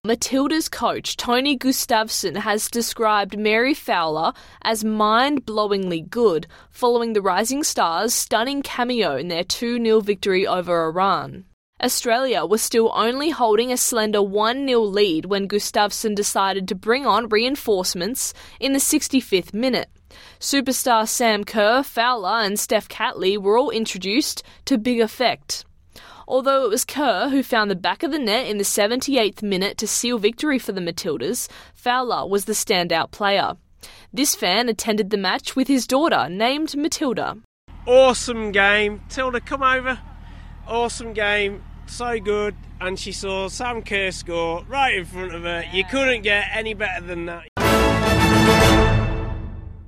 Matilda's coach, Tony Gustafsson, has described Mary Fowler as mind-blowingly good following the Rising Stars' stunning cameo in their 2-0 victory over Iran. Australia was still only holding a slender 1-0 lead when Gustafsson decided to bring on reinforcements in the 65th minute. Superstar Sam Kerr, Fowler and Steph Catley were all introduced to big effect. Although it was Kerr who found the back of the net in the 78th minute to seal victory for the Matildas, Fowler was the standout player. This fan attended the match with his daughter, named Matilda. Awesome game. Tilda, come over. Awesome game. So good. And she saw Sam Kerr score right in front of her. You couldn't get any better than that.